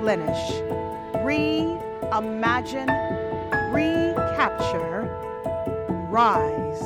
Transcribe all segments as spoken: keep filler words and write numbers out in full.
replenish, reimagine, recapture, rise.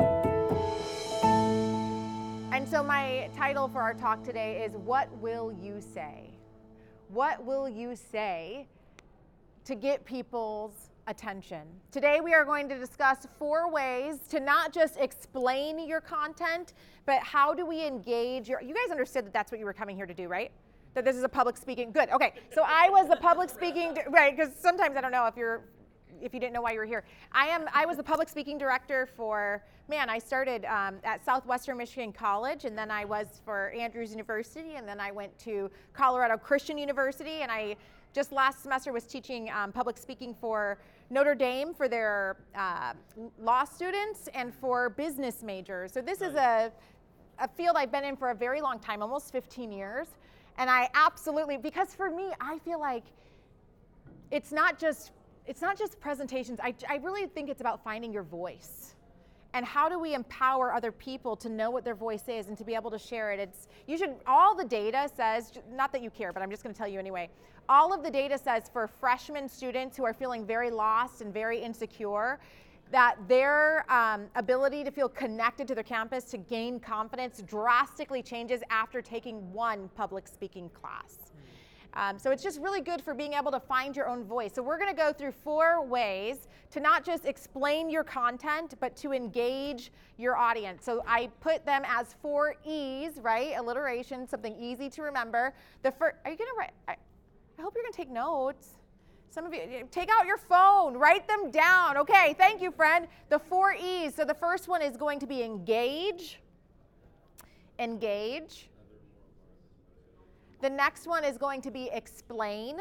And so my title for our talk today is, What Will You Say? What will you say to get people's attention? Today we are going to discuss four ways to not just explain your content, but how do we engage your, you guys understood that that's what you were coming here to do, right? That this is a public speaking, good, okay. So I was the public speaking, right, because sometimes I don't know if you're, if you didn't know why you were here. I am, I was the public speaking director for, man, I started um, at Southwestern Michigan College, and then I was for Andrews University, and then I went to Colorado Christian University, and I just last semester was teaching um, public speaking for Notre Dame for their uh, law students and for business majors. So this is a, a field I've been in for a very long time, almost fifteen years. And I absolutely, because for me, I feel like it's not just, it's not just presentations. I, I really think it's about finding your voice. And how do we empower other people to know what their voice is and to be able to share it? It's, you should, all the data says, not that you care, but I'm just gonna tell you anyway, all of the data says for freshman students who are feeling very lost and very insecure, that their um, ability to feel connected to their campus, to gain confidence, drastically changes after taking one public speaking class. Um, so it's just really good for being able to find your own voice. So we're going to go through four ways to not just explain your content, but to engage your audience. So I put them as four E's, right? Alliteration, something easy to remember. The first, are you going to write? I, I hope you're going to take notes. Some of you, take out your phone, write them down. Okay, thank you, friend. The four E's. So the first one is going to be engage. Engage. The next one is going to be explain.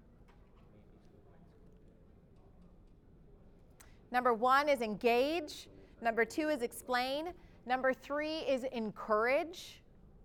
Number one is engage. Number two is explain. Number three is encourage.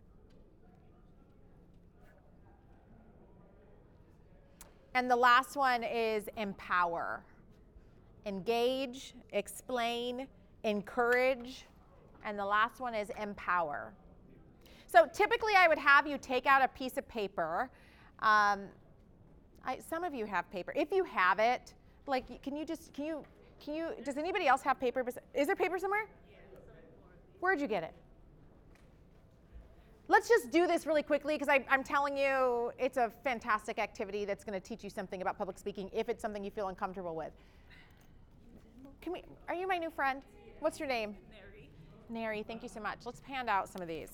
And the last one is empower. Engage, explain, encourage, and the last one is empower. So typically I would have you take out a piece of paper. Um, I, some of you have paper. If you have it, like, can you just, can you, can you, does anybody else have paper? Is there paper somewhere? Where'd you get it? Let's just do this really quickly, because I'm telling you, it's a fantastic activity that's going to teach you something about public speaking if it's something you feel uncomfortable with. Can we, are you my new friend? What's your name? Neri. Neri, thank you so much. Let's hand out some of these.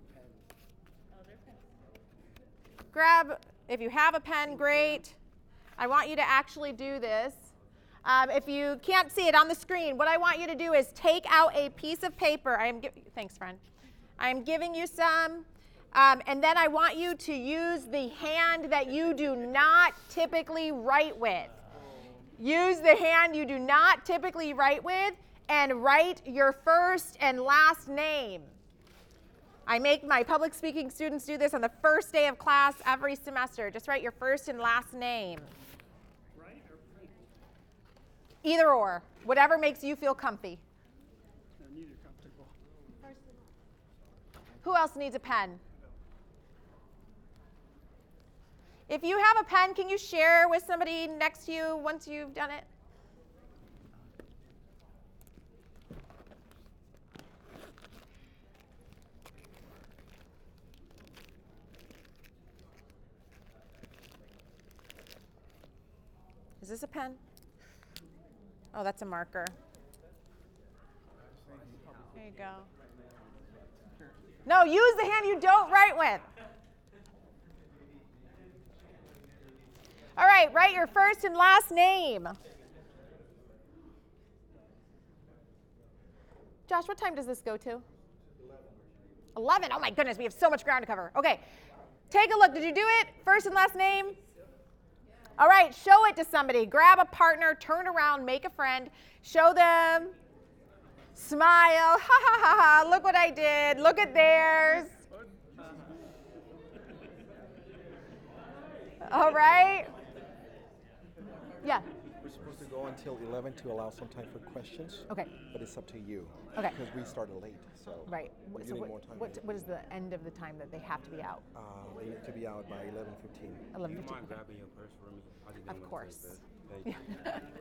Grab, if you have a pen, great. I want you to actually do this. Um, if you can't see it on the screen, what I want you to do is take out a piece of paper. I am, thanks, friend. I'm giving you some, um, and then I want you to use the hand that you do not typically write with. Use the hand you do not typically write with, and write your first and last name. I make my public speaking students do this on the first day of class every semester. Just write your first and last name. Right or print? Either or, whatever makes you feel comfy. No, neither comfortable. Who else needs a pen? If you have a pen, can you share with somebody next to you once you've done it? Is this a pen? Oh, that's a marker. There you go. No, use the hand you don't write with. All right, write your first and last name. Josh, what time does this go to? eleven. Oh my goodness, we have so much ground to cover. Okay, take a look. Did you do it? First and last name? All right, show it to somebody. Grab a partner, turn around, make a friend, show them, smile, ha ha ha ha, look what I did, look at theirs. All right. Yeah. We're supposed to go go until eleven to allow some time for questions. Okay. But it's up to you. Okay. Because we started late, so. Right. we're So giving what, more time. what, what is the end of the time that they have to be out? Uh, they need to be out by eleven fifteen. eleven Do you fifteen. mind grabbing your purse for me? I didn't Of want to course. taste it. Thank you.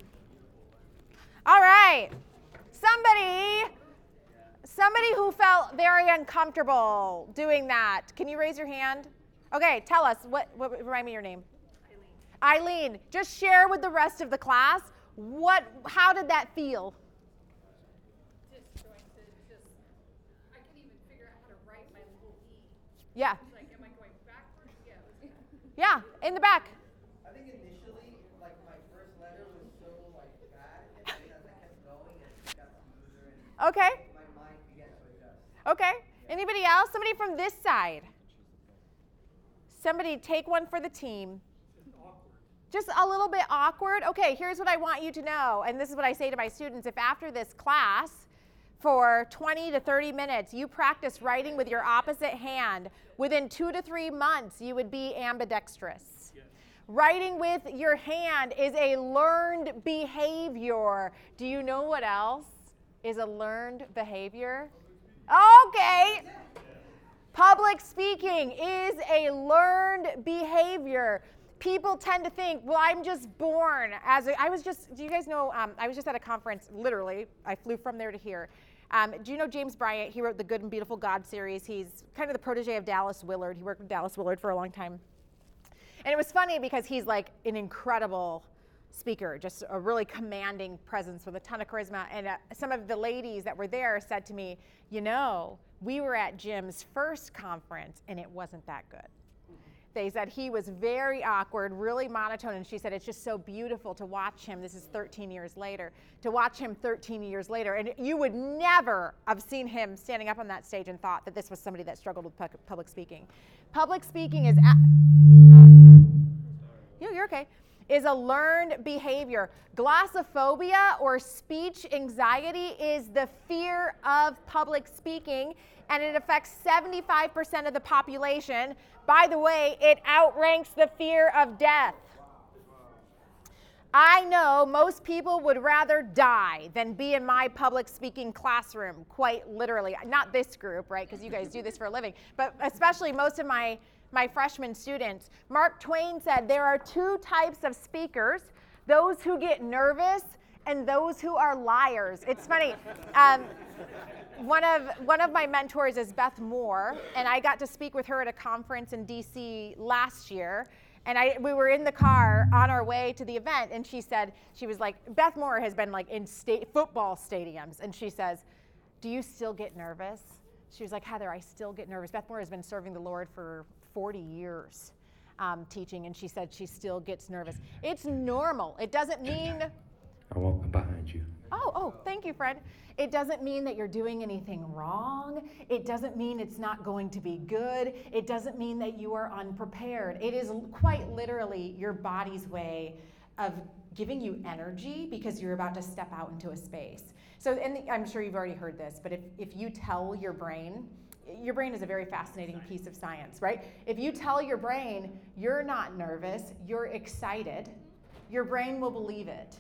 All right. Somebody, somebody who felt very uncomfortable doing that. Can you raise your hand? Okay, tell us. What, what remind me your name? Eileen. Eileen, just share with the rest of the class. What? How did that feel? Disjointed. Just, I couldn't even figure out how to write my little E. Yeah. It's like, am I going backwards? Yeah. It was, Yeah. In the back. I think initially, like my first letter was so like bad, and then as I kept going, it got smoother, and Okay. my mind began to adjust. Okay. Anybody else? Somebody from this side. Somebody take one for the team. Just a little bit awkward. Okay, here's what I want you to know, and this is what I say to my students. If after this class, for twenty to thirty minutes, you practice writing with your opposite hand, within two to three months, you would be ambidextrous. Yes. Writing with your hand is a learned behavior. Do you know what else is a learned behavior? Okay. Public speaking is a learned behavior. People tend to think, well, I'm just born as a, I was just, do you guys know, um, I was just at a conference, literally, I flew from there to here. Um, do you know James Bryant? He wrote the Good and Beautiful God series. He's kind of the protege of Dallas Willard. He worked with Dallas Willard for a long time. And it was funny because he's like an incredible speaker, just a really commanding presence with a ton of charisma. And uh, some of the ladies that were there said to me, you know, we were at Jim's first conference and it wasn't that good. They said he was very awkward, really monotone, and she said it's just so beautiful to watch him. This is thirteen years later, to watch him thirteen years later. And you would never have seen him standing up on that stage and thought that this was somebody that struggled with pu- public speaking. Public speaking is, a- you, you're okay, is a learned behavior. Glossophobia or speech anxiety is the fear of public speaking, and it affects seventy-five percent of the population. By the way, it outranks the fear of death. I know most people would rather die than be in my public speaking classroom, quite literally. Not this group, right, because you guys do this for a living, but especially most of my, my freshman students. Mark Twain said there are two types of speakers, those who get nervous and those who are liars. It's funny. Um, One of one of my mentors is Beth Moore, and I got to speak with her at a conference in D C last year. And I we were in the car on our way to the event, and she said, she was like, Beth Moore has been like in state football stadiums, and she says, do you still get nervous? She was like, Heather, I still get nervous. Beth Moore has been serving the Lord for forty years um, teaching, and she said she still gets nervous. It's normal. It doesn't mean... I walk behind you. Oh, oh, thank you, Fred. It doesn't mean that you're doing anything wrong. It doesn't mean it's not going to be good. It doesn't mean that you are unprepared. It is quite literally your body's way of giving you energy because you're about to step out into a space. So, and I'm sure you've already heard this, but if, if you tell your brain, your brain is a very fascinating piece of science, right? If you tell your brain you're not nervous, you're excited, your brain will believe it.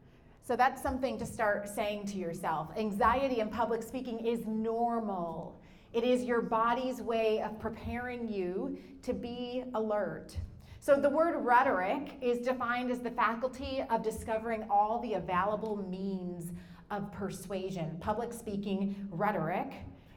So that's something to start saying to yourself. Anxiety in public speaking is normal. It is your body's way of preparing you to be alert. So the word rhetoric is defined as the faculty of discovering all the available means of persuasion. Public speaking rhetoric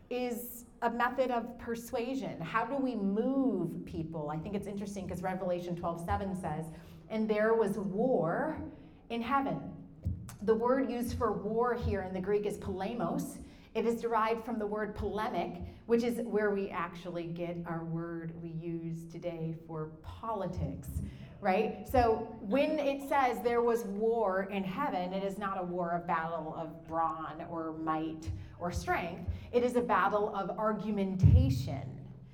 is a method of persuasion. How do we move people? I think it's interesting because Revelation twelve seven says, and there was war in heaven. The word used for war here in the Greek is polemos. It is derived from the word polemic, which is where we actually get our word we use today for politics, right? So when it says there was war in heaven, it is not a war of battle of brawn or might or strength. It is a battle of argumentation.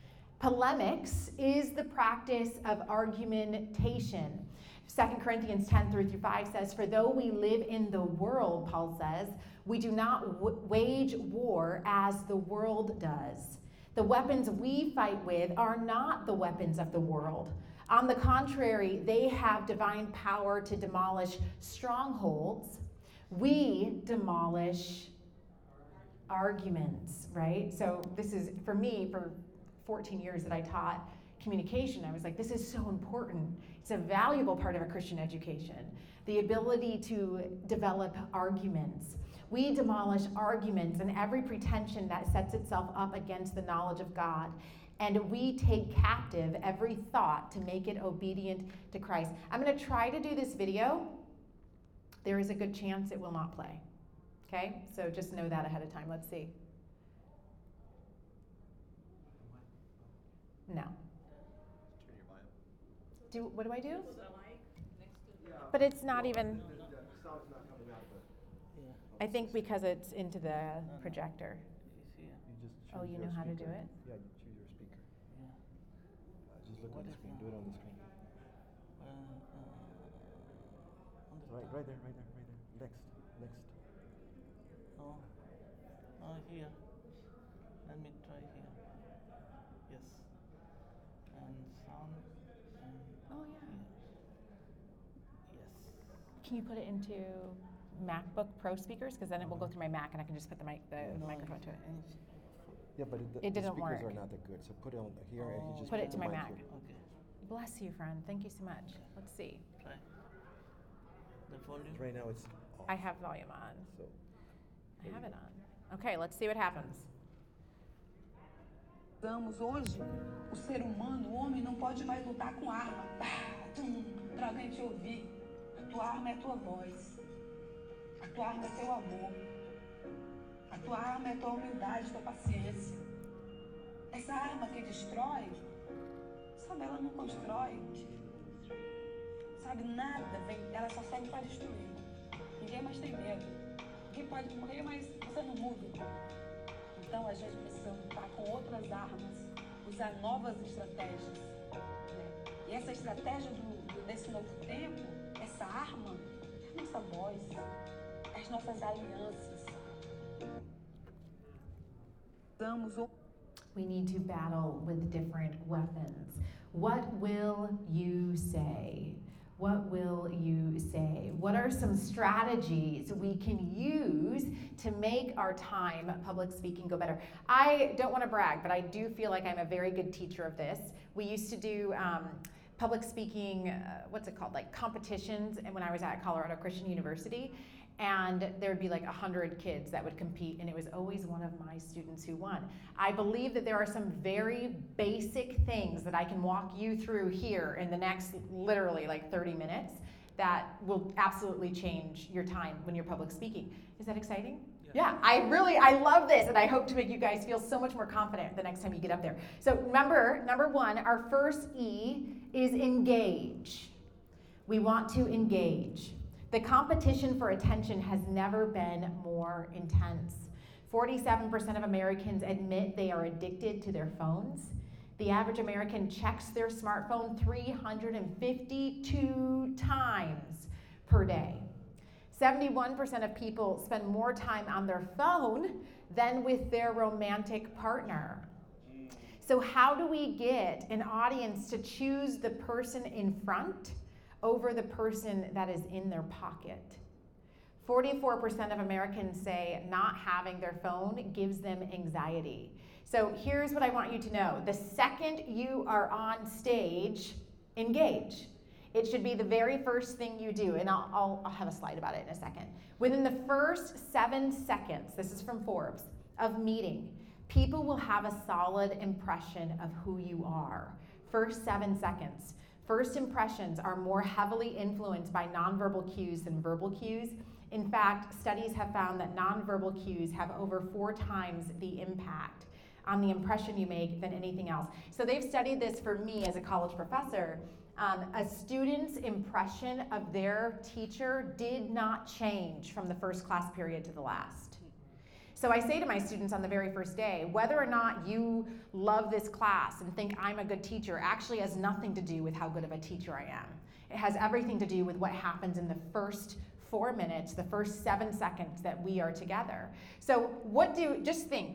Polemics is the practice of argumentation. Second Corinthians ten, three through five says, for though we live in the world, Paul says, we do not w- wage war as the world does. The weapons we fight with are not the weapons of the world. On the contrary, they have divine power to demolish strongholds. We demolish arguments, right? So this is, for me, for fourteen years that I taught communication, I was like, this is so important. It's a valuable part of a Christian education. The ability to develop arguments. We demolish arguments and every pretension that sets itself up against the knowledge of God. And we take captive every thought to make it obedient to Christ. I'm going to try to do this video. There is a good chance it will not play. Okay? So just know that ahead of time. Let's see. No. Do what do I do? But it's not even. I think because it's into the projector. Oh, you know how to do it? Yeah, you choose your speaker. Yeah. Uh, just look What at the if screen. you- Do it on the screen. Uh, uh, on the Right, top. right there, right there, right there. Next, next. Oh, oh, here. Let me try here. Yes. And sound. And Oh yeah. here. Yes. Can you put it into MacBook Pro speakers? Because then it will go through my Mac and I can just put the mic, the No, microphone to it. it's- Yeah, but it, the, It the didn't speakers work. are not that good. So put it on here and you Oh. just Put it the to my mic Mac. here. Okay, Bless you, friend. Thank you so much. Let's see. try. The volume. Right now it's off. I have volume on. So I have it on. Okay, let's see what happens. Usamos hoje, o ser humano, o homem não pode mais lutar com arma, pá, tum, pra alguém te ouvir. A tua arma é a tua voz. A tua arma é teu amor. A tua arma é tua humildade, tua paciência. Essa arma que destrói, sabe, ela não constrói. Sabe, nada vem, ela só serve para destruir. Ninguém mais tem medo. Ninguém pode morrer, mas você não muda. Então a gente precisa lutar com outras armas, usar novas estratégias. Né? E essa estratégia do, do, desse novo tempo, essa arma, é a nossa voz, as nossas alianças. Damos o We need to battle with different weapons. What will you say? What will you say? What are some strategies we can use to make our time public speaking go better? I don't want to brag, but I do feel like I'm a very good teacher of this. We used to do um, public speaking, uh, what's it called, like competitions, and when I was at Colorado Christian University. And there would be like a hundred kids that would compete, and it was always one of my students who won. I believe that there are some very basic things that I can walk you through here in the next literally like thirty minutes that will absolutely change your time when you're public speaking. Is that exciting? Yeah, I really, I love this, and I hope to make you guys feel so much more confident the next time you get up there. So remember, number one, our first E is engage. We want to engage. The competition for attention has never been more intense. forty-seven percent of Americans admit they are addicted to their phones. The average American checks their smartphone three hundred fifty-two times per day. seventy-one percent of people spend more time on their phone than with their romantic partner. So how do we get an audience to choose the person in front over the person that is in their pocket? forty-four percent of Americans say not having their phone gives them anxiety. So here's what I want you to know. The second you are on stage, engage. It should be the very first thing you do, and I'll, I'll, I'll have a slide about it in a second. Within the first seven seconds, this is from Forbes, of meeting, people will have a solid impression of who you are. First seven seconds. First impressions are more heavily influenced by nonverbal cues than verbal cues. In fact, studies have found that nonverbal cues have over four times the impact on the impression you make than anything else. So they've studied this for me as a college professor. Um, a student's impression of their teacher did not change from the first class period to the last. So I say to my students on the very first day, whether or not you love this class and think I'm a good teacher actually has nothing to do with how good of a teacher I am. It has everything to do with what happens in the first four minutes, the first seven seconds that we are together. So what do, just think,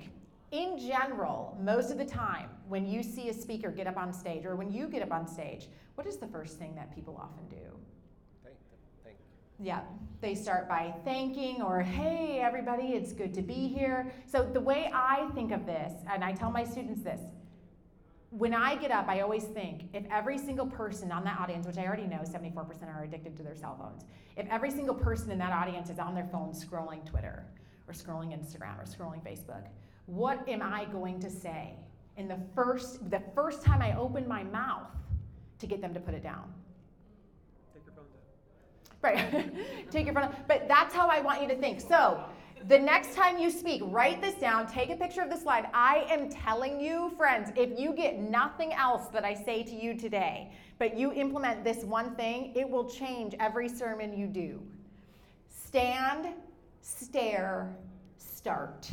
In general, most of the time, when you see a speaker get up on stage, or when you get up on stage, what is the first thing that people often do? Thank them. Thank Yeah, they start by thanking, or hey, everybody, it's good to be here. So the way I think of this, and I tell my students this, when I get up, I always think, if every single person on that audience, which I already know seventy-four percent are addicted to their cell phones, if every single person in that audience is on their phone scrolling Twitter, or scrolling Instagram, or scrolling Facebook, what am I going to say in the first, the first time I open my mouth to get them to put it down? Take your phone down. Right, take your phone. But that's how I want you to think. So the next time you speak, write this down, take a picture of the slide. I am telling you, friends, if you get nothing else that I say to you today, but you implement this one thing, it will change every sermon you do. Stand, stare, start.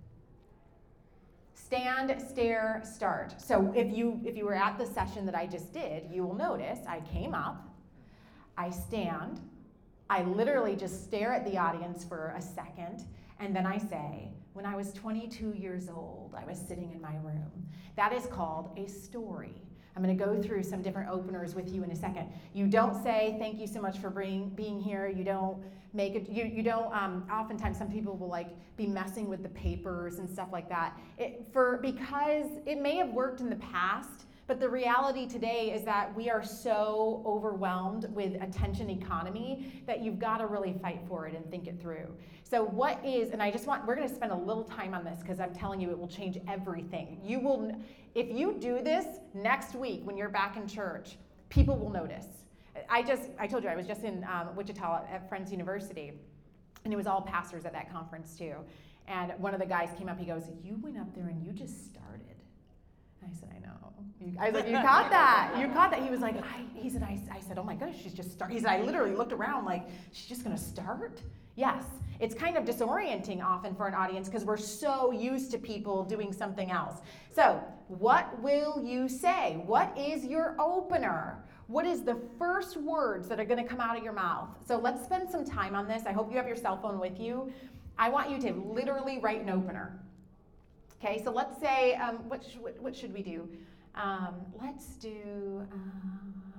Stand, stare, start. So if you if you were at the session that I just did, you will notice I came up, I stand, I literally just stare at the audience for a second, and then I say, when I was twenty-two years old, I was sitting in my room. That is called a story. I'm going to go through some different openers with you in a second. You don't say, thank you so much for being, being here. You don't make it, you, you don't, um, oftentimes some people will like be messing with the papers and stuff like that. It, for, because it may have worked in the past, but the reality today is that we are so overwhelmed with attention economy that you've got to really fight for it and think it through. So what is, and I just want, we're going to spend a little time on this because I'm telling you it will change everything. You will, if you do this next week when you're back in church, people will notice. I just, I told you, I was just in um, Wichita at Friends University, and it was all pastors at that conference too. And one of the guys came up, he goes, you went up there and you just started. I said, I know. You, I was like, you caught that. You caught that. He was like, I, he said, I, I said, oh my gosh, she's just starting. He said, I literally looked around like, she's just going to start? Yes. It's kind of disorienting often for an audience because we're so used to people doing something else. So what will you say? What is your opener? What is the first words that are going to come out of your mouth? So let's spend some time on this. I hope you have your cell phone with you. I want you to literally write an opener. Okay, so let's say, um, what, sh what, what should we do? Um, let's do, uh,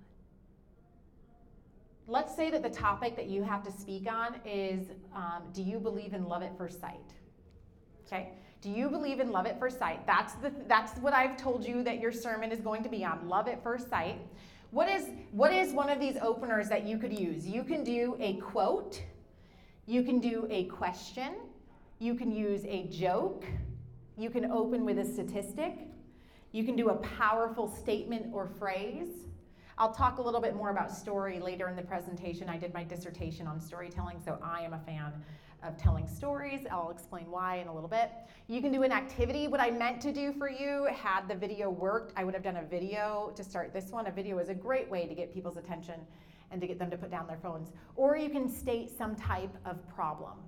let's say that the topic that you have to speak on is, um, do you believe in love at first sight? Okay, do you believe in love at first sight? That's, the, that's what I've told you that your sermon is going to be on, love at first sight. What is, what is one of these openers that you could use? You can do a quote, you can do a question, you can use a joke, you can open with a statistic. You can do a powerful statement or phrase. I'll talk a little bit more about story later in the presentation. I did my dissertation on storytelling, so I am a fan of telling stories. I'll explain why in a little bit. You can do an activity. What I meant to do for you, had the video worked, I would have done a video to start this one. A video is a great way to get people's attention and to get them to put down their phones. Or you can state some type of problem.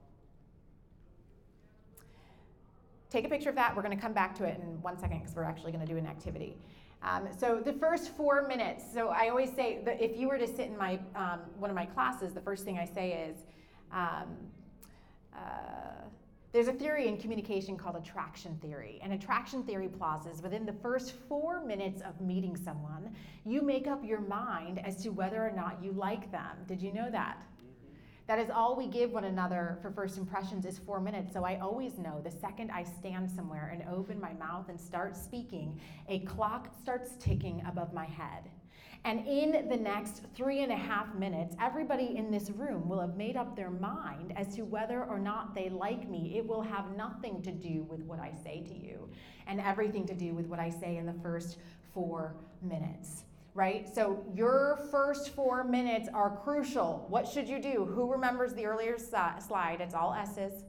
Take a picture of that. We're going to come back to it in one second because we're actually going to do an activity. Um, so the first four minutes. So I always say that if you were to sit in my um, one of my classes, the first thing I say is, um, uh, there's a theory in communication called attraction theory. And attraction theory plauses within the first four minutes of meeting someone, you make up your mind as to whether or not you like them. Did you know that? That is all we give one another for first impressions is four minutes. So I always know the second I stand somewhere and open my mouth and start speaking, a clock starts ticking above my head. And in the next three and a half minutes, everybody in this room will have made up their mind as to whether or not they like me. It will have nothing to do with what I say to you and everything to do with what I say in the first four minutes. Right? So your first four minutes are crucial. What should you do? Who remembers the earlier slide? It's all S's.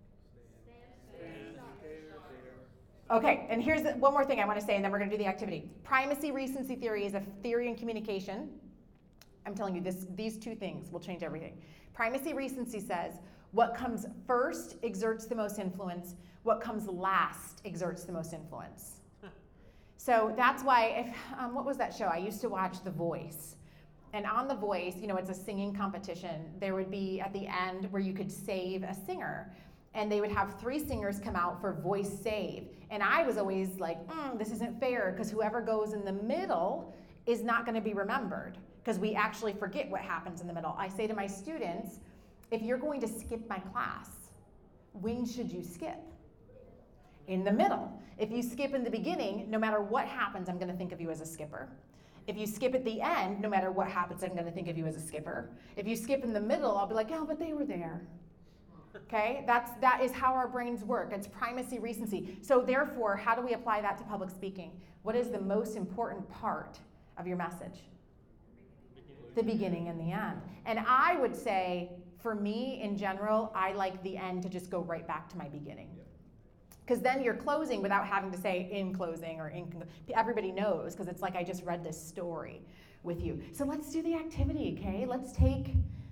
Okay, and here's one more thing I want to say, and then we're going to do the activity. Primacy recency theory is a theory in communication. I'm telling you, this, these two things will change everything. Primacy recency says, what comes first exerts the most influence. What comes last exerts the most influence. So that's why, if, um, what was that show? I used to watch The Voice. And on The Voice, you know, it's a singing competition. There would be at the end where you could save a singer. and they would have three singers come out for voice save. And I was always like, mm, this isn't fair, because whoever goes in the middle is not going to be remembered, because we actually forget what happens in the middle. I say to my students, if you're going to skip my class, when should you skip? In the middle. If you skip in the beginning, no matter what happens, I'm going to think of you as a skipper. If you skip at the end, no matter what happens, I'm going to think of you as a skipper. If you skip in the middle, I'll be like, oh, but they were there. Okay, that's, that is how our brains work. It's primacy, recency. So therefore, how do we apply that to public speaking? What is the most important part of your message? The beginning and the end. And I would say, for me, in general, I like the end to just go right back to my beginning. Because then you're closing without having to say in closing or in, everybody knows, because it's like I just read this story with you. So let's do the activity, okay? Let's take,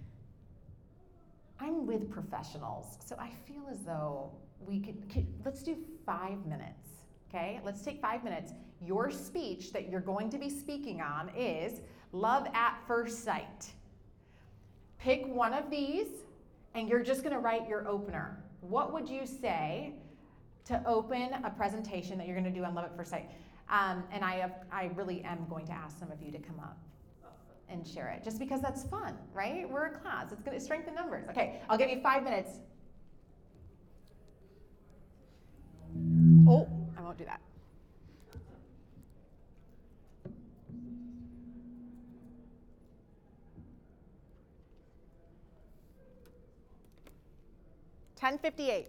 I'm with professionals, so I feel as though we could, could, let's do five minutes, okay? Let's take five minutes. Your speech that you're going to be speaking on is love at first sight. Pick one of these, and you're just gonna write your opener. What would you say to open a presentation that you're gonna do on love at first sight? Um, and I, have, I really am going to ask some of you to come up and share it, just because that's fun, right? We're a class, it's gonna strengthen numbers. Okay, I'll give you five minutes. Oh, I won't do that. ten fifty-eight.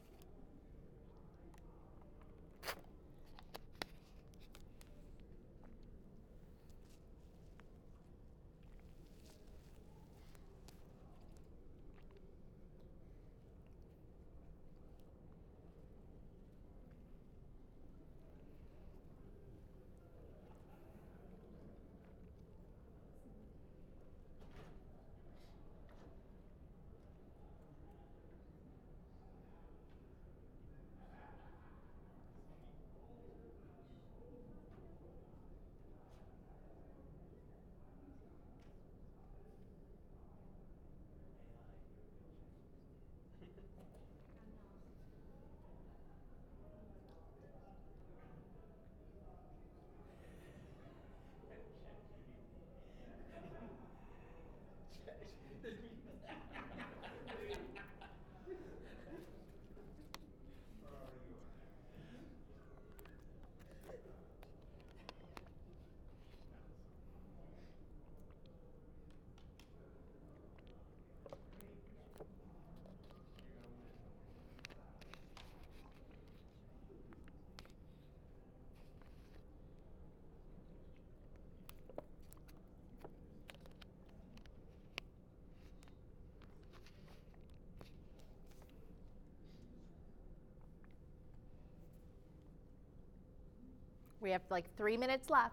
We have like three minutes left.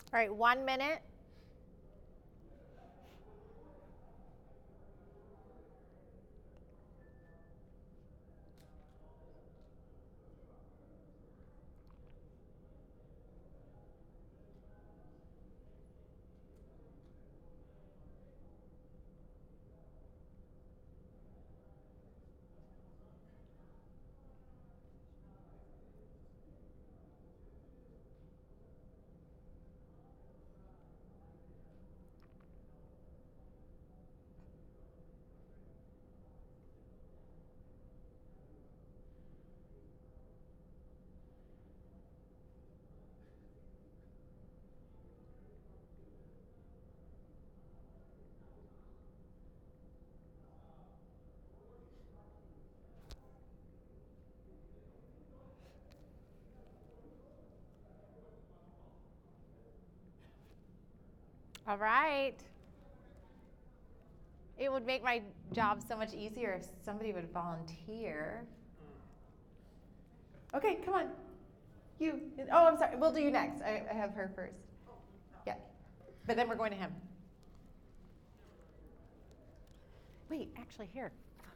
All right, one minute. All right. It would make my job so much easier if somebody would volunteer. Okay, come on. You. Oh, I'm sorry. We'll do you next. I, I have her first. Yeah. But then we're going to him. Wait, actually, here.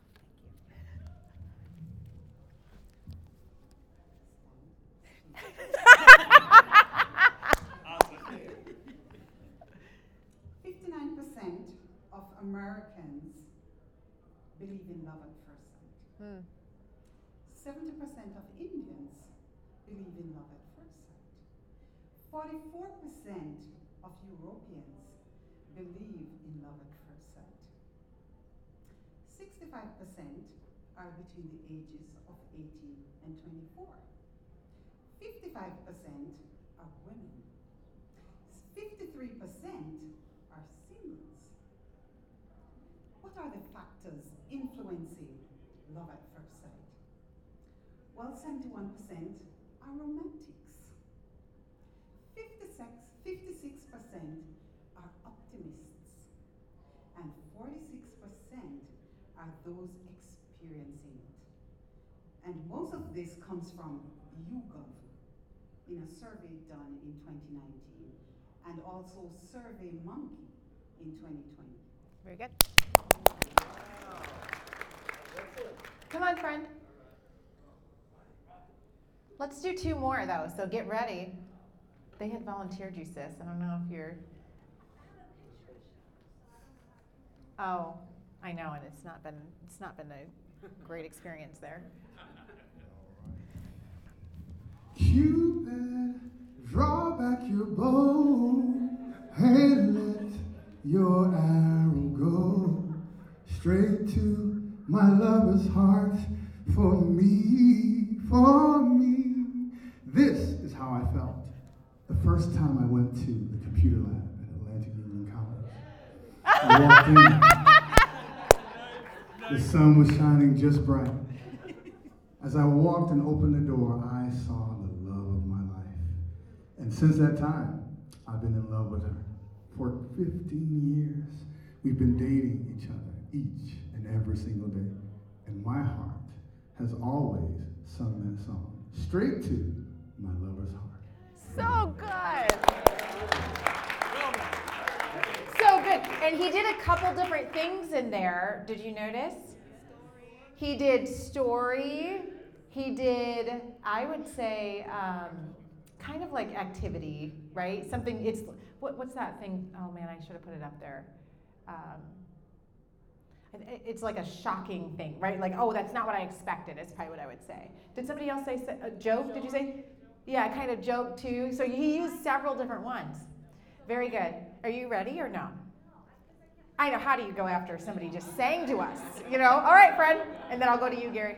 fifty-nine percent of Americans believe in love at first sight. Hmm. seventy percent of Indians believe in love at first sight. forty-four percent of Europeans believe in love at first sight. sixty-five percent are between the ages of eighteen and twenty-four. fifty-five percent are women. fifty-three percent are singles. What are the factors influencing love at first sight? Well, seventy-one percent are romantics. fifty-six percent are optimists. And forty-six percent are those experiencing it. And most of this comes from YouGov in a survey done in twenty nineteen, and also SurveyMonkey in twenty twenty. Very good. Come on, friend. Let's do two more, though, so get ready. They had volunteered you, sis. I don't know if you're... Oh, I know, and it's not been it's not been a great experience there. Cupid, draw back your bow and let your arrow go straight to my lover's heart. For me, for me. This is how I felt the first time I went to the computer lab at Atlantic Union College. I walked in, the sun was shining just bright. As I walked and opened the door, I saw the love of my life. And since that time, I've been in love with her. For fifteen years, we've been dating each other each and every single day. And my heart has always sung that song, straight to my lover's heart. So good. So good. And he did a couple different things in there. Did you notice? He did story. He did, I would say, um, kind of like activity, right? Something, it's, what, what's that thing? Oh man, I should have put it up there. Um, It's like a shocking thing, right? Like, oh, that's not what I expected, is probably what I would say. Did somebody else say a joke? Did you say? Yeah, kind of joke too. So he used several different ones. Very good. Are you ready or no? I know, how do you go after somebody just saying to us? You know, all right, Fred. And then I'll go to you, Gary.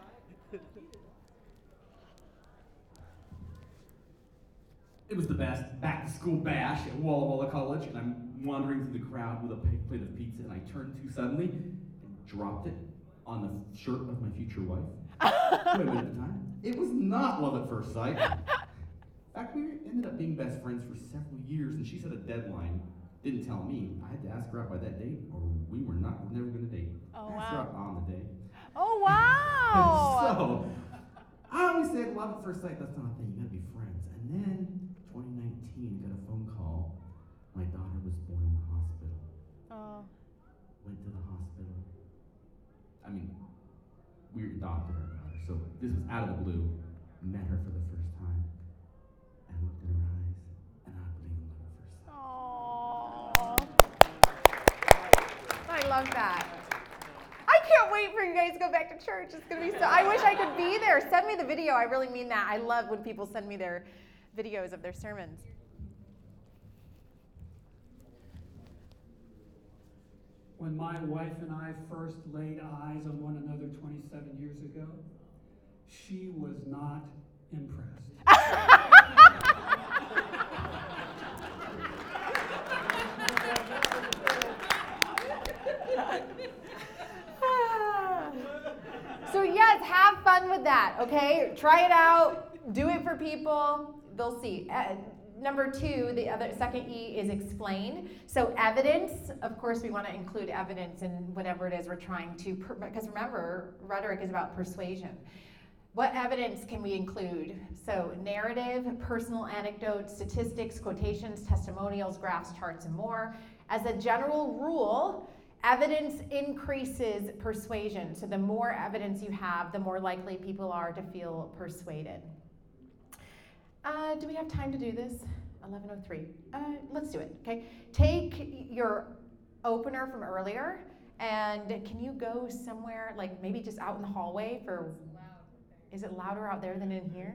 It was the best back-to-school bash at Walla Walla College, and I'm wandering through the crowd with a plate of pizza, and I turned to suddenly and dropped it on the shirt of my future wife. Who I met at the time. It was not love at first sight. In fact, we ended up being best friends for several years, and she set a deadline. Didn't tell me. I had to ask her out by that date, or we were not. We're never going to date. Oh, I asked her wow. out on the day. Oh, wow. So, I always said love at first sight, that's not a thing. You got to be friends. And then, twenty nineteen, nineteen, got a phone call. My daughter was born in the hospital. Oh. Went to the hospital. I mean, we adopted our daughter, so this was out of the blue. Met her for the first time, and looked in her eyes, and I believe in love at first sight. Aww. I love that. I can't wait for you guys to go back to church. It's gonna be so. I wish I could be there. Send me the video. I really mean that. I love when people send me their videos of their sermons. When my wife and I first laid eyes on one another twenty-seven years ago, she was not impressed. So yes, have fun with that, okay? Try it out, do it for people, they'll see. Uh, number two, the other second E is explain. So evidence, of course we want to include evidence in whatever it is we're trying to, because remember, rhetoric is about persuasion. What evidence can we include? So narrative, personal anecdotes, statistics, quotations, testimonials, graphs, charts, and more. As a general rule, evidence increases persuasion. So the more evidence you have, the more likely people are to feel persuaded. Uh, do we have time to do this? eleven oh three. Uh, let's do it, okay? Take your opener from earlier, and can you go somewhere, like maybe just out in the hallway for... Is it louder out there than in here?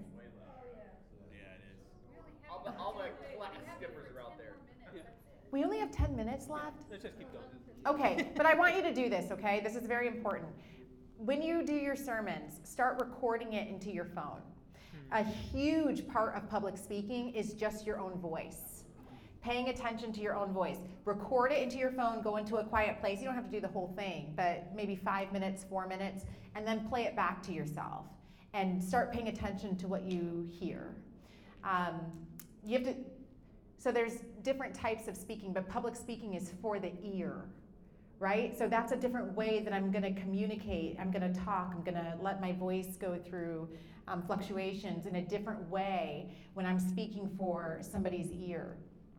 All the, all the class skippers are out there. We only have ten minutes left? Let's just keep going. Okay, but I want you to do this, okay? This is very important. When you do your sermons, start recording it into your phone. A huge part of public speaking is just your own voice. Paying attention to your own voice. Record it into your phone, go into a quiet place. You don't have to do the whole thing, but maybe five minutes, four minutes, and then play it back to yourself. And start paying attention to what you hear. Um, you have to, so there's different types of speaking, but public speaking is for the ear, right? So that's a different way that I'm gonna communicate, I'm gonna talk, I'm gonna let my voice go through um, fluctuations in a different way when I'm speaking for somebody's ear.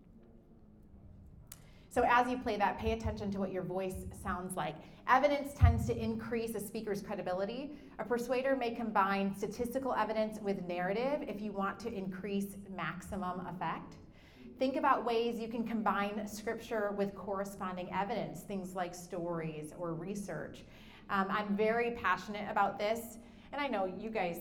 So as you play that, pay attention to what your voice sounds like. Evidence tends to increase a speaker's credibility. A persuader may combine statistical evidence with narrative if you want to increase maximum effect. Think about ways you can combine scripture with corresponding evidence, things like stories or research. Um, I'm very passionate about this, and I know you guys,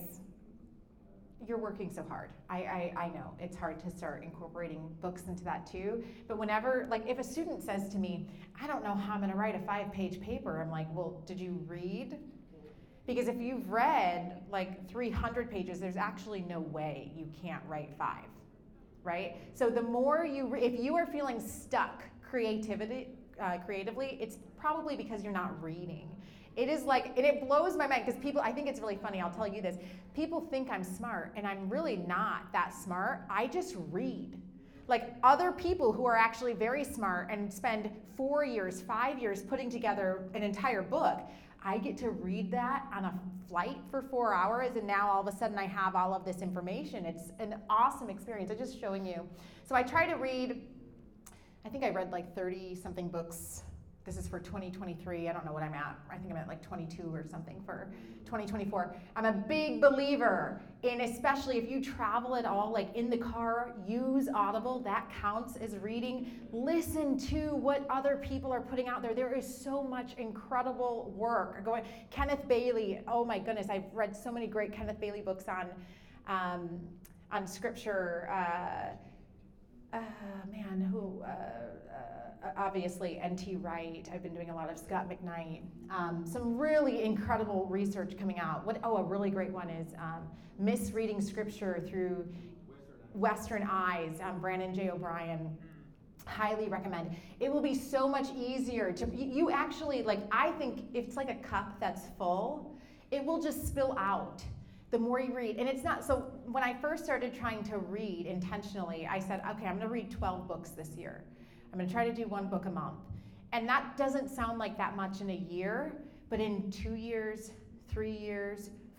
you're working so hard. I, I, I know it's hard to start incorporating books into that too. But whenever, like if a student says to me, I don't know how I'm gonna write a five page paper, I'm like, well, did you read? Because if you've read like three hundred pages, there's actually no way you can't write five, right? So the more you, re- if you are feeling stuck creativity, uh, creatively, it's probably because you're not reading. It is like, and it blows my mind because people, I think it's really funny, I'll tell you this. People think I'm smart and I'm really not that smart. I just read. Like other people who are actually very smart and spend four years, five years putting together an entire book, I get to read that on a flight for four hours and now all of a sudden I have all of this information. It's an awesome experience. I'm just showing you. So I try to read, I think I read like thirty something books. This is for twenty twenty-three. I don't know what I'm at. I think I'm at like twenty-two or something for twenty twenty-four. I'm a big believer in, especially if you travel at all, like in the car, use Audible. That counts as reading. Listen to what other people are putting out there. There is so much incredible work going. Kenneth Bailey. Oh my goodness, I've read so many great Kenneth Bailey books on um, on scripture. Uh, uh, man, who? Uh, uh, obviously N T Wright. I've been doing a lot of Scott McKnight. Um, some really incredible research coming out. What? Oh, a really great one is um, Misreading Scripture Through Western Eyes. Um, Brandon J. O'Brien. Highly recommend. It will be so much easier to, you actually, like, I think if it's like a cup that's full, it will just spill out the more you read. And it's not, so when I first started trying to read intentionally, I said, okay, I'm gonna read twelve books this year. I'm gonna try to do one book a month. And that doesn't sound like that much in a year, but in two years, three years,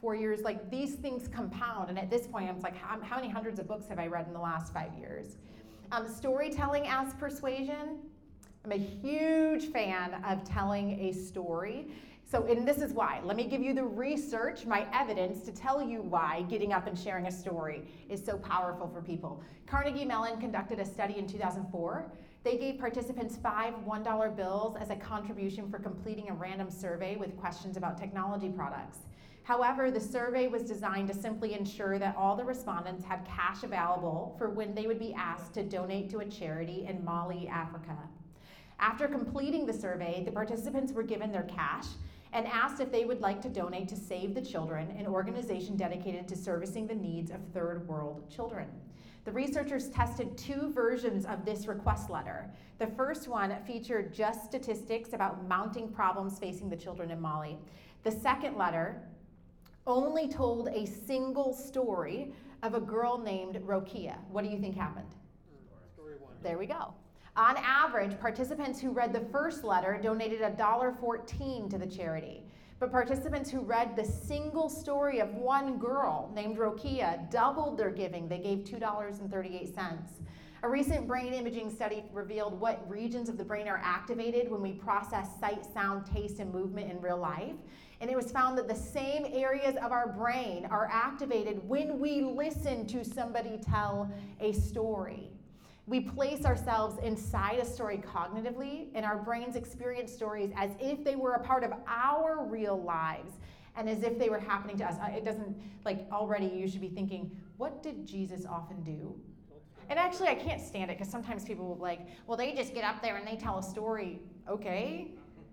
four years, like these things compound. And at this point, I'm like, how, how many hundreds of books have I read in the last five years? Um, storytelling as persuasion. I'm a huge fan of telling a story. So, and this is why. Let me give you the research, my evidence to tell you why getting up and sharing a story is so powerful for people. Carnegie Mellon conducted a study in two thousand four. They gave participants five one dollar bills as a contribution for completing a random survey with questions about technology products. However, the survey was designed to simply ensure that all the respondents had cash available for when they would be asked to donate to a charity in Mali, Africa. After completing the survey, the participants were given their cash and asked if they would like to donate to Save the Children, an organization dedicated to servicing the needs of third world children. The researchers tested two versions of this request letter. The first one featured just statistics about mounting problems facing the children in Mali. The second letter only told a single story of a girl named Rokia. What do you think happened? Story one. There we go. On average, participants who read the first letter donated one dollar fourteen to the charity. But participants who read the single story of one girl named Rokia doubled their giving. They gave two dollars and thirty-eight cents. A recent brain imaging study revealed what regions of the brain are activated when we process sight, sound, taste, and movement in real life. And it was found that the same areas of our brain are activated when we listen to somebody tell a story. We place ourselves inside a story cognitively, and our brains experience stories as if they were a part of our real lives and as if they were happening to us. It doesn't, like, already you should be thinking, what did Jesus often do? And actually, I can't stand it because sometimes people will be like, well, they just get up there and they tell a story. Okay.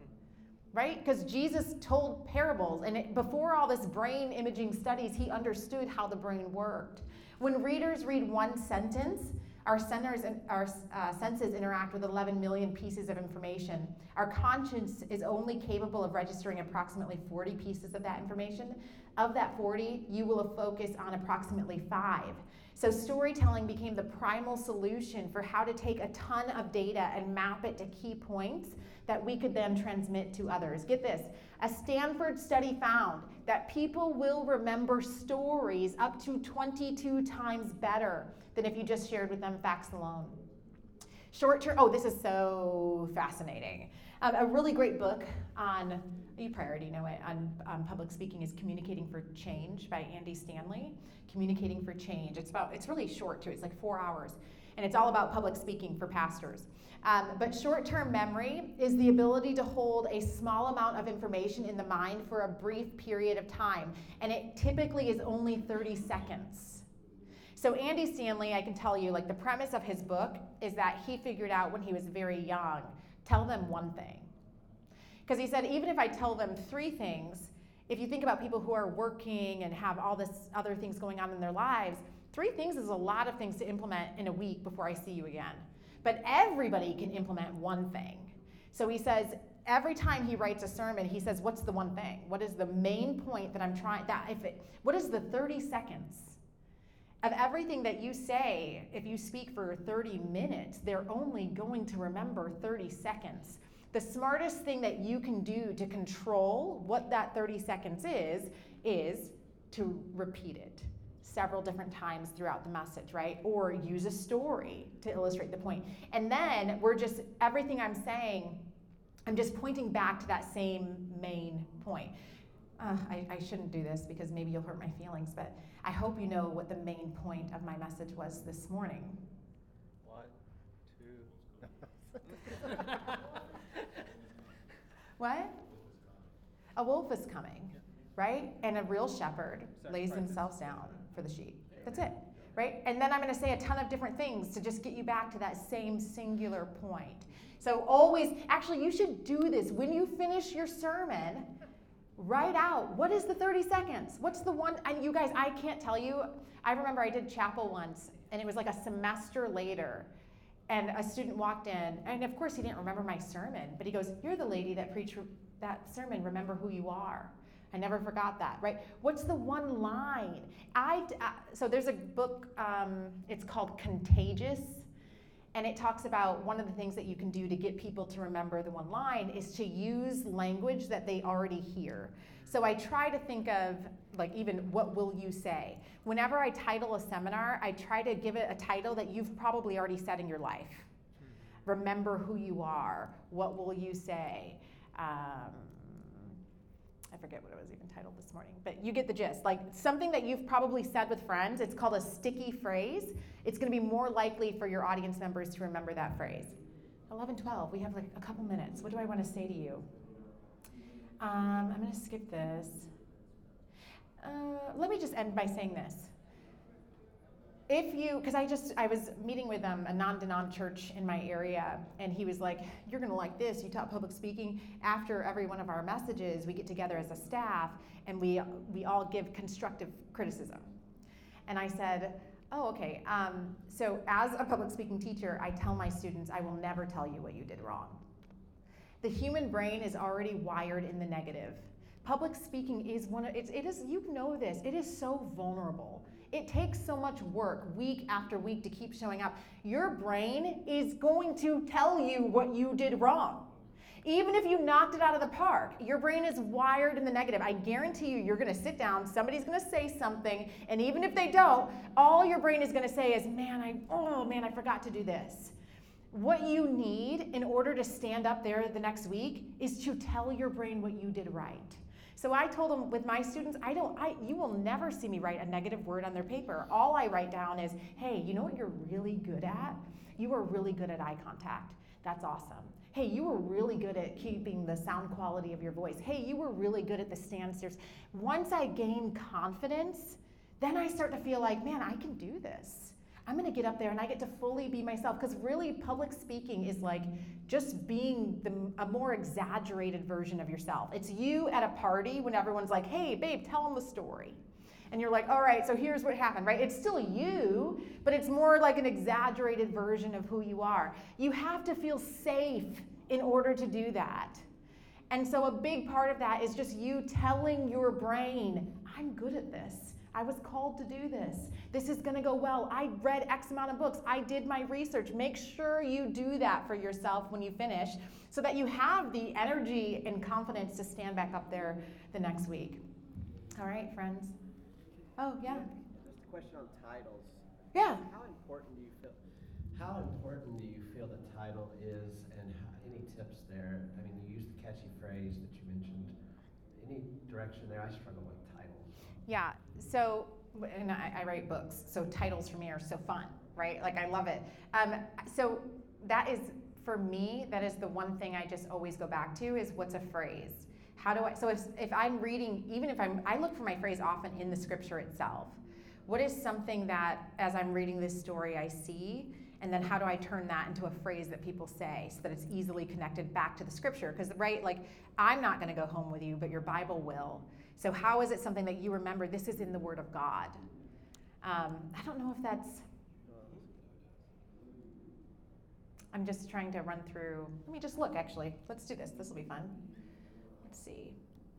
Right? Because Jesus told parables, and it, before all this brain imaging studies, he understood how the brain worked. When readers read one sentence, our, centers, our uh, senses interact with eleven million pieces of information. Our conscience is only capable of registering approximately forty pieces of that information. Of that forty, you will focus on approximately five. So storytelling became the primal solution for how to take a ton of data and map it to key points that we could then transmit to others. Get this, a Stanford study found that people will remember stories up to twenty-two times better than if you just shared with them facts alone. Short term, oh, this is so fascinating. Um, a really great book on, you probably already know it, on, on public speaking is Communicating for Change by Andy Stanley. Communicating for Change. It's about, it's really short too, it's like four hours. And it's all about public speaking for pastors. Um, but short-term memory is the ability to hold a small amount of information in the mind for a brief period of time. And it typically is only thirty seconds. So Andy Stanley, I can tell you, like the premise of his book is that he figured out when he was very young, tell them one thing. Because he said, even if I tell them three things, if you think about people who are working and have all this other things going on in their lives, three things is a lot of things to implement in a week before I see you again. But everybody can implement one thing. So he says, every time he writes a sermon, he says, what's the one thing? What is the main point that I'm trying, that if it, what is the thirty seconds? Of everything that you say, if you speak for thirty minutes, they're only going to remember thirty seconds. The smartest thing that you can do to control what that thirty seconds is, is to repeat it several different times throughout the message, right? Or use a story to illustrate the point. And then we're just, everything I'm saying, I'm just pointing back to that same main point. Uh, I, I shouldn't do this because maybe you'll hurt my feelings, but I hope you know what the main point of my message was this morning. One, two. What? A wolf is coming, right? And a real shepherd lays themselves down for the sheep. That's it, right? And then I'm going to say a ton of different things to just get you back to that same singular point. So always, actually, you should do this. When you finish your sermon, write out, what is the thirty seconds? What's the one? And you guys, I can't tell you. I remember I did chapel once, and it was like a semester later. And a student walked in, and of course he didn't remember my sermon, but he goes, you're the lady that preached that sermon, remember who you are. I never forgot that, right? What's the one line? I, uh, so there's a book, um, it's called Contagious, And it talks about one of the things that you can do to get people to remember the one line is to use language that they already hear. So I try to think of, like, even what will you say? Whenever I title a seminar, I try to give it a title that you've probably already said in your life. Remember who you are. What will you say? Um, I forget what it was even titled this morning, but you get the gist. Like something that you've probably said with friends. It's called a sticky phrase. It's going to be more likely for your audience members to remember that phrase. eleven twelve, we have like a couple minutes. What do I want to say to you? Um, I'm going to skip this. Uh, let me just end by saying this. If you, because I just, I was meeting with um, a non-denom church in my area, and he was like, you're going to like this. You taught public speaking. After every one of our messages, we get together as a staff, and we we all give constructive criticism. And I said, oh, okay. Um, so as a public speaking teacher, I tell my students, I will never tell you what you did wrong. The human brain is already wired in the negative. Public speaking is one of, it's, it is, you know this, it is so vulnerable. It takes so much work week after week to keep showing up. Your brain is going to tell you what you did wrong. Even if you knocked it out of the park, your brain is wired in the negative. I guarantee you, you're gonna sit down, somebody's gonna say something, and even if they don't, all your brain is gonna say is, man, I, oh man, I forgot to do this. What you need in order to stand up there the next week is to tell your brain what you did right. So I told them with my students, I don't, I, you will never see me write a negative word on their paper. All I write down is, hey, you know what you're really good at? You are really good at eye contact. That's awesome. Hey, you were really good at keeping the sound quality of your voice. Hey, you were really good at the stand-stairs. Once I gain confidence, then I start to feel like, man, I can do this. I'm gonna get up there and I get to fully be myself, because really public speaking is like just being the, a more exaggerated version of yourself. It's you at a party when everyone's like, hey babe, tell them the story. And you're like, all right, so here's what happened, right? It's still you, but it's more like an exaggerated version of who you are. You have to feel safe in order to do that. And so a big part of that is just you telling your brain, I'm good at this. I was called to do this. This is gonna go well. I read X amount of books. I did my research. Make sure you do that for yourself when you finish so that you have the energy and confidence to stand back up there the next week. All right, friends? Oh, yeah. Just a question on titles. Yeah. How important do you feel, how important do you feel the title is, and how, any tips there? I mean, you used the catchy phrase that you mentioned. Any direction there? I struggle with titles. Yeah, so, and I, I write books, so titles for me are so fun, right? Like, I love it. Um, so that is, for me, that is the one thing I just always go back to is what's a phrase? How do I, so if, if I'm reading, even if I'm, I look for my phrase often in the scripture itself. What is something that, as I'm reading this story, I see, and then how do I turn that into a phrase that people say so that it's easily connected back to the scripture? Because, right, like, I'm not gonna go home with you, but your Bible will. So how is it something that you remember, this is in the Word of God? Um, I don't know if that's, I'm just trying to run through, let me just look actually. Let's do this, this will be fun. Let's see.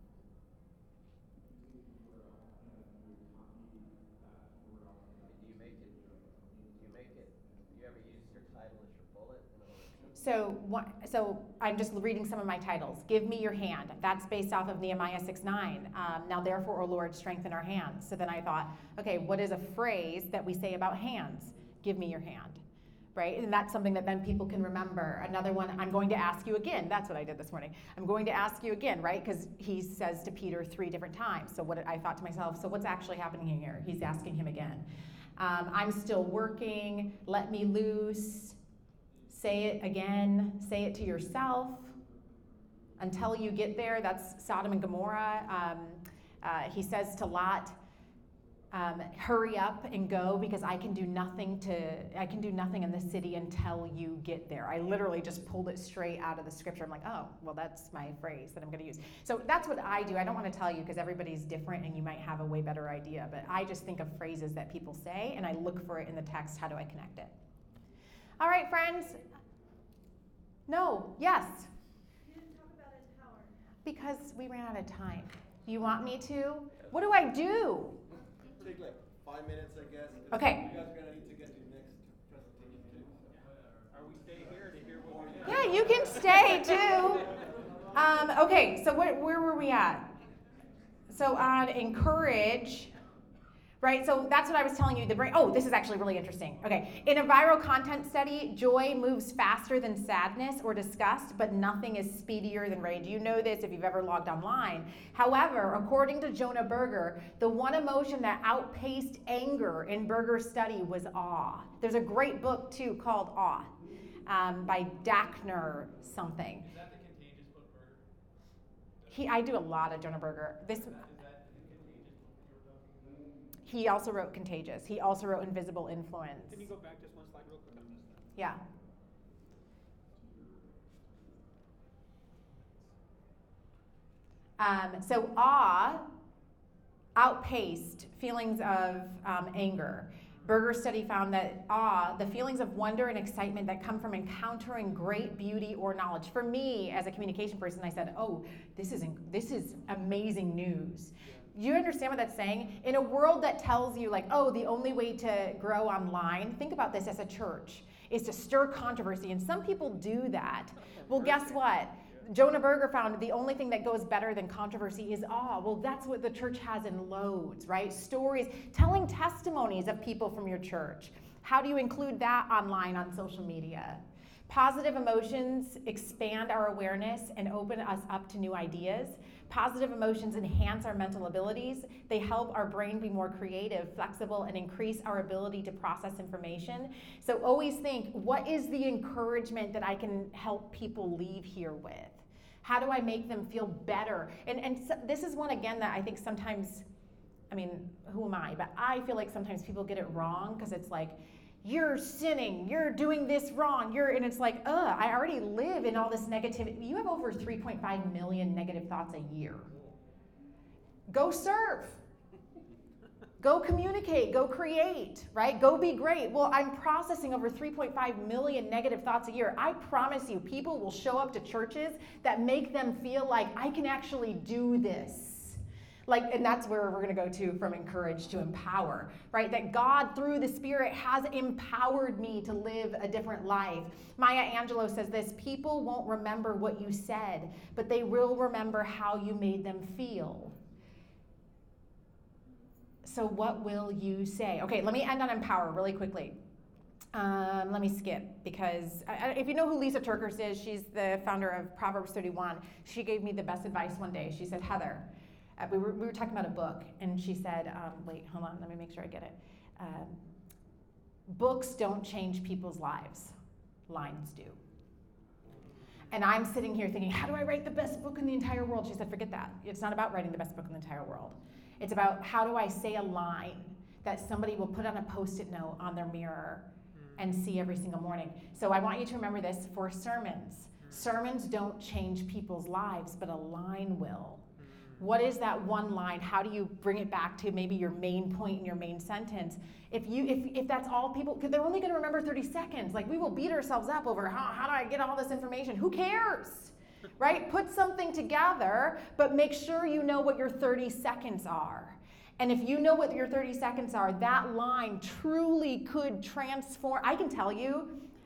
Do you make it, do you make it, do you ever use your title as your bullet? So, what, so I'm just reading some of my titles. Give me your hand. That's based off of Nehemiah six nine. Um, now therefore, O Lord, strengthen our hands. So then I thought, okay, what is a phrase that we say about hands? Give me your hand, right? And that's something that then people can remember. Another one, I'm going to ask you again. That's what I did this morning. I'm going to ask you again, right? Because he says to Peter three different times. So what I thought to myself, so what's actually happening here? He's asking him again. Um, I'm still working. Let me loose. Say it again, say it to yourself until you get there. That's Sodom and Gomorrah. Um, uh, he says to Lot, um, hurry up and go because I can do nothing to, I can do nothing in the city until you get there. I literally just pulled it straight out of the scripture. I'm like, oh, well, that's my phrase that I'm gonna use. So that's what I do. I don't wanna tell you because everybody's different and you might have a way better idea, but I just think of phrases that people say and I look for it in the text. How do I connect it? All right, friends. No, yes. You didn't talk about empower. Because we ran out of time. You want me to? What do I do? Take like five minutes, I guess. Okay. You guys are gonna need to get to the next presentation too. So. okay, you can stay too. Um, okay, so where, where were we at? So on encourage, right? So that's what I was telling you. The brain. Oh, this is actually really interesting. Okay, in a viral content study, joy moves faster than sadness or disgust, but nothing is speedier than rage. You know this if you've ever logged online. However, according to Jonah Berger, the one emotion that outpaced anger in Berger's study was awe. There's a great book too called Awe, um, by Dachner something. Is that the Contagious book, Berger? He, I do a lot of Jonah Berger. This. Is that, is that the Contagious book that you were talking about? He also wrote Contagious. He also wrote Invisible Influence. Can you go back just one slide real quick? I missed that. Yeah. Um, so awe outpaced feelings of um, anger. Berger's study found that awe, the feelings of wonder and excitement that come from encountering great beauty or knowledge. For me, as a communication person, I said, oh, this is, this is amazing news. You understand what that's saying? In a world that tells you, like, oh, the only way to grow online, think about this as a church, is to stir controversy. And some people do that. Well, guess what? Jonah Berger found the only thing that goes better than controversy is awe. Well, that's what the church has in loads, right? Stories, telling testimonies of people from your church. How do you include that online on social media? Positive emotions expand our awareness and open us up to new ideas. Positive emotions enhance our mental abilities. They help our brain be more creative, flexible, and increase our ability to process information. So always think, what is the encouragement that I can help people leave here with? How do I make them feel better? And, and so, this is one, again, that I think sometimes, I mean, who am I? But I feel like sometimes people get it wrong because it's like, you're sinning, you're doing this wrong, you're, and it's like, ugh, I already live in all this negativity. You have over three point five million negative thoughts a year. Go serve. Go communicate, go create, right? Go be great. Well, I'm processing over three point five million negative thoughts a year. I promise you, people will show up to churches that make them feel like I can actually do this. Like, and that's where we're going to go to from encourage to empower, right? That God, through the Spirit, has empowered me to live a different life. Maya Angelou says this: people won't remember what you said, but they will remember how you made them feel. So what will you say? Okay, let me end on empower really quickly. Um, let me skip, because I, if you know who Lisa Turkers is, she's the founder of Proverbs thirty-one. She gave me the best advice one day. She said, Heather, uh, we, were, we were talking about a book, and she said, um, wait, hold on, let me make sure I get it. Um, books don't change people's lives. Lines do. And I'm sitting here thinking, how do I write the best book in the entire world? She said, forget that. It's not about writing the best book in the entire world. It's about how do I say a line that somebody will put on a Post-it note on their mirror and see every single morning. So I want you to remember this for sermons. Sermons don't change people's lives, but a line will. What is that one line? How do you bring it back to maybe your main point in your main sentence? If you, if, if that's all people, because they're only gonna remember thirty seconds. Like, we will beat ourselves up over how, how do I get all this information? Who cares? Right? Put something together, but make sure you know what your thirty seconds are. And if you know what your thirty seconds are, that line truly could transform. I can tell you,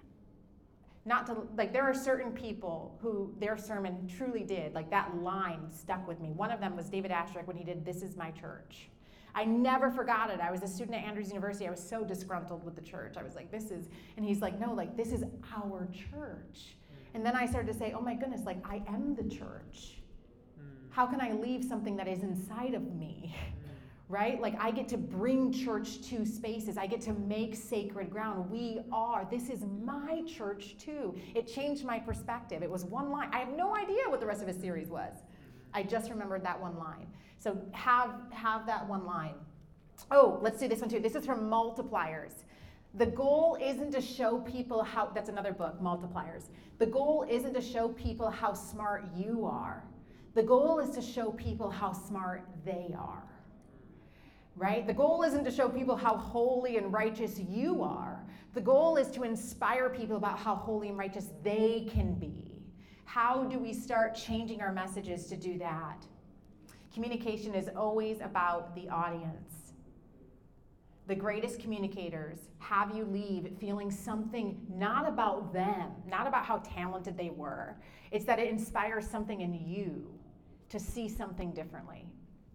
not to, like, there are certain people who their sermon truly did, like, that line stuck with me. One of them was David Asterick when he did This Is My Church. I never forgot it. I was a student at Andrews University. I was so disgruntled with the church. I was like, this is, and he's like, no, like, this is our church. And then I started to say, oh my goodness, like, I am the church. How can I leave something that is inside of me? Right? Like, I get to bring church to spaces. I get to make sacred ground. We are. This is my church too. It changed my perspective. It was one line. I have no idea what the rest of his series was. I just remembered that one line. So have, have that one line. Oh, let's do this one too. This is from Multipliers. The goal isn't to show people how, that's another book, Multipliers. The goal isn't to show people how smart you are. The goal is to show people how smart they are. Right? The goal isn't to show people how holy and righteous you are. The goal is to inspire people about how holy and righteous they can be. How do we start changing our messages to do that? Communication is always about the audience. The greatest communicators have you leave feeling something not about them, not about how talented they were. It's that it inspires something in you to see something differently.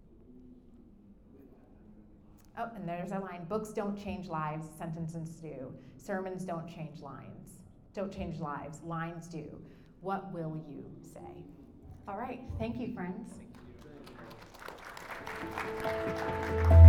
Oh, and there's a line. Books don't change lives, sentences do. Sermons don't change lines. Don't change lives, lines do. What will you say? All right, thank you, friends.